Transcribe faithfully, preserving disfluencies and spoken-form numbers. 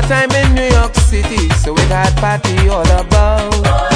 summertime in New York City, so we got party all about.